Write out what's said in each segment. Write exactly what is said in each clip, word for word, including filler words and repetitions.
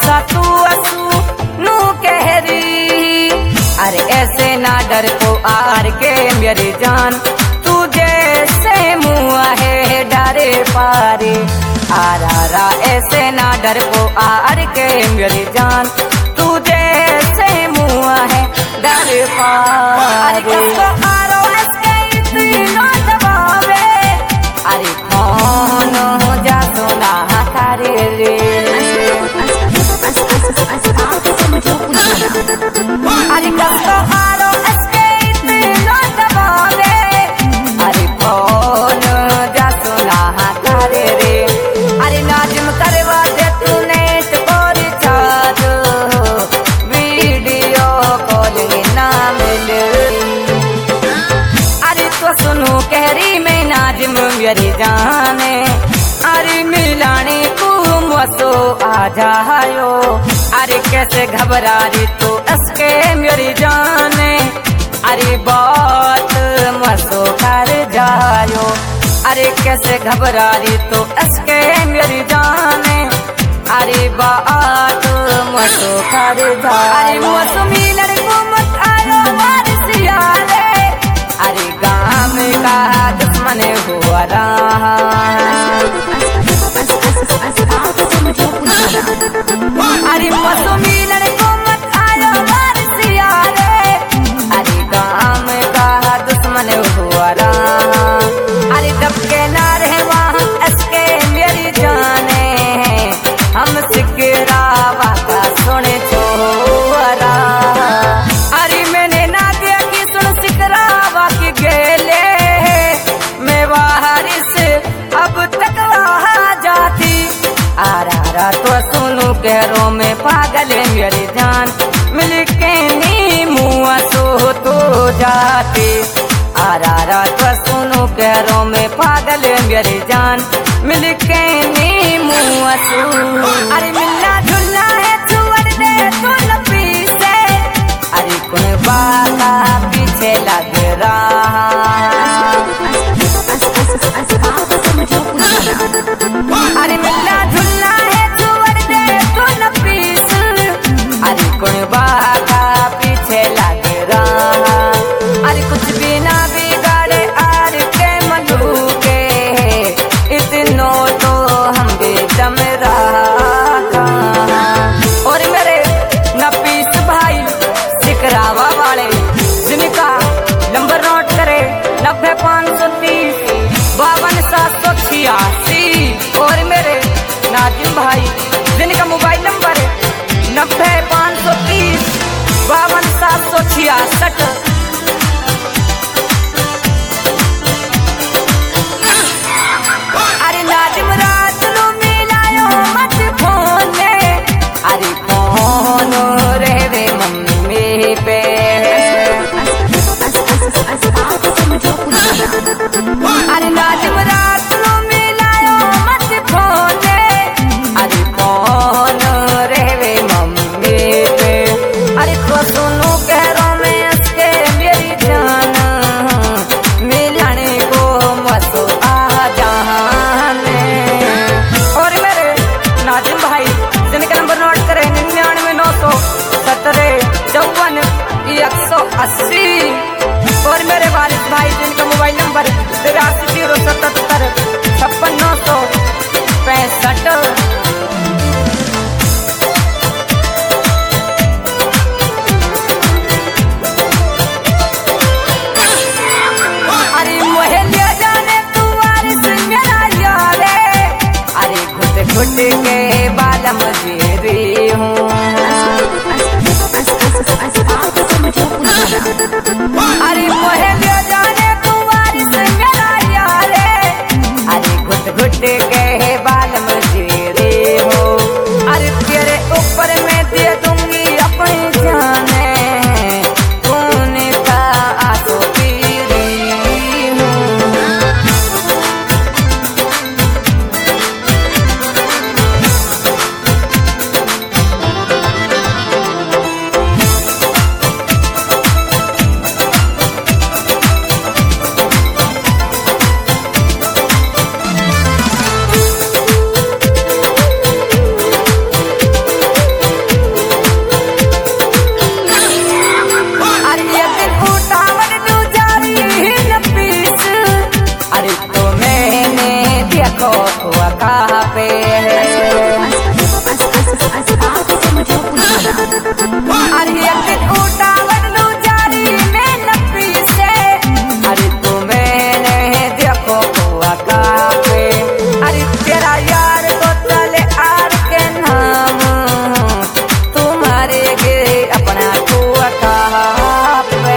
सा तू असू नू कहरी। अरे ऐसे ना डर को आर के मेरी जान, तू जैसे मुआ है डरे पारे। आरा रा ऐसे ना डर को आर के मेरी जान, तू जैसे मुआ है डरे पारे। आरो ऐसे इतना दबावे, अरे कौन हो जा सोना करे रे। अरे कसको आरो ऐसे इतना दबावे, अरे कौन जा सोना करे रे। अरे नाजुम करवा दे तूने और चादो, वीडियो कॉलिंग ना मिले। अरे तो सुनो कहरी में नाजुम मेरी जाने, अरे मिलाने को मसो आ जायो। अरे कैसे घबरा रही तू इसके मेरी जाने, अरे बात मसो कर जायो। अरे कैसे घबरा रही तू इसके मेरी जाने, अरे बात मसो कर जायो। अरे मसो मिलर को मत आयो वारसिया रे, अरे गाँव का दुश्मन हुआ रहा। अरे मसो मिलर को मत आयो वारसिया रे, अरे गाँव का दुश्मन हुआ रहा। अरे दबके ना रहे वहाँ इसके मेरी जाने, हम सिकरावा का सुने छोरा। अरे मैंने ना दिया कि सुन सिकरावा की गेले, मैं बाहर से अब तक वहाँ जाती। आरा तो सुनू कहरों में पागल है मेरी जान, मिलके नी मुआ सो तो जाती। आरा तो सुनू कहरों में पागल है मेरी जान, मिलके नी मुआ सो। अरे मिलना जुलना है छुअर दे तो लपी से, अरे कौन बाला पीछे लग रहा। अरे मिलना जुलना है छुअर दे तो लपी से, अरे कौन बाला पीछे लग रहा। अरे कुछ भी ना बिगाड़े आर के मलू के, इतनो तो हम भी दम रहा। और मेरे नपीस भाई सिकरावा वाले, जिनका नंबर नोट करे नब्बे पाँच सौ तीस बावन सात सौ छियासी। और मेरे नाजिम भाई जिनका मोबाइल नंबर है नब्बे पाँच सौ तीस बावन सात सौ छियासठ। अरे नाजिम रात लो मिलायो मत फोन, अरे कौन रे मम्मी पे। अरे नाजिम रात लो मिलायो मत फोन, अरे कौन रे मम्मी पे। अरे तो सुनो कहरों में इसके मेरी जान, मिलाने को मसो आ जाने। और मेरे नाजिम भाई जिनका नंबर नोट करे निन्यानवे नौ सौ सत्रह चौवन एक सौ अस्सी। और मेरे वालिद भाई जिनका मोबाइल नंबर तिरासी जीरो सतहत्तर छप्पन नौ सौ पैंसठ। अरे मोहे ले जाने तू वारिस मेरा यारे, अरे घुट घुट के बालम जेरी हूँ। अरे मोहे ले जाने तू अरे एक दिन उठा बदलू जारी में नपी से, अरे तुम्हें नहीं देखो हुआ कहाँ पे, अरे तेरा यार को तले आर के नाम तुम्हारे गिरे अपना हुआ कहाँ पे।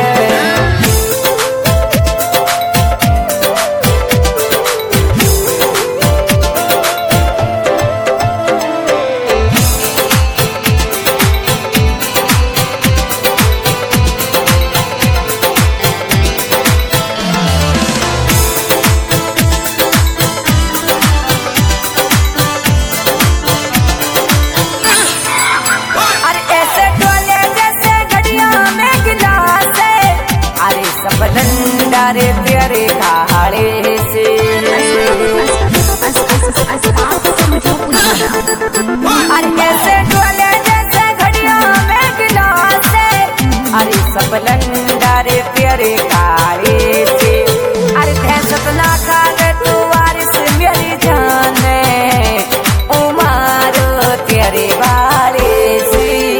लंडारे प्यारे कहाड़े से, अरे कैसे डोले जैसे घड़ियों में गिलास से, अरे सब लंडारे प्यारे कहाड़े से, अरे भैंसत ना खा ले तू वारिस मेरी जाने उमारो तेरे वाले से।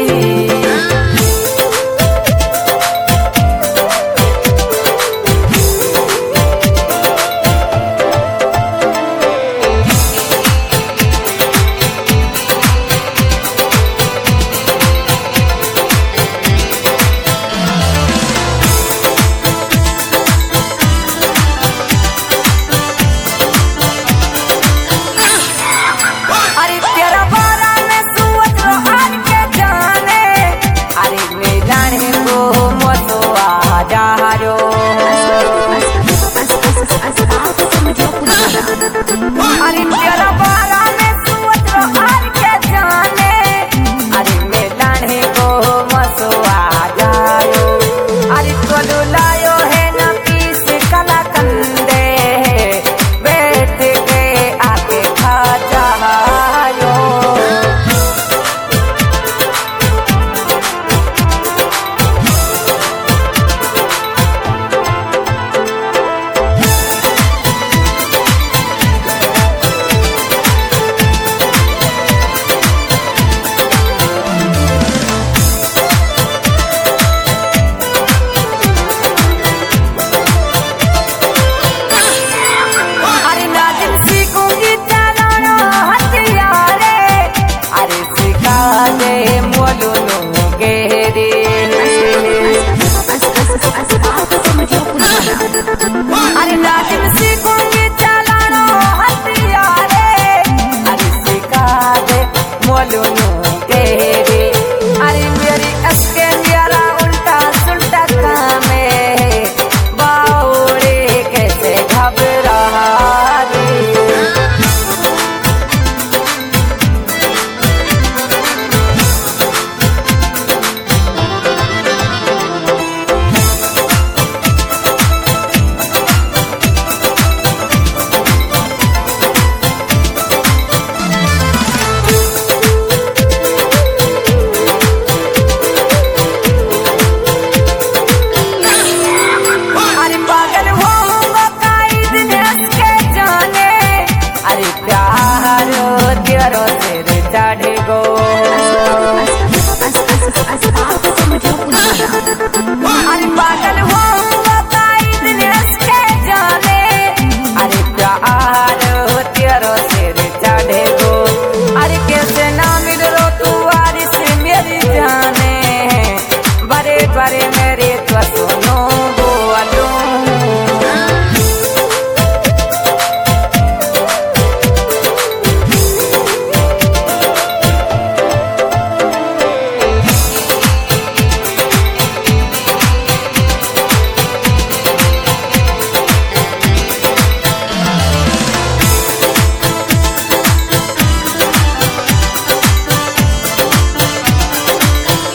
अरे तेरा बारा में सूरज रो हार के जाने, अरे मैं लाने को मसुआ जायो, अरे तो लायो है ना पीस कला कंदे बैठ के आके खा जायो। अरे नाचिन सीखूंगी चलानो हथियारे, अरे सिखा दे मोलूनू के रे, अरे मेरी अस्के मेरा उल्टा सुल्टा काम है बाउरे कैसे घबरा रे। अरे पागल हो के जाने, अरे प्यार तेरो सिर चढ़े गो, अरे कैसे ना मिल रो तू वारिस मेरी जाने, बड़े बड़े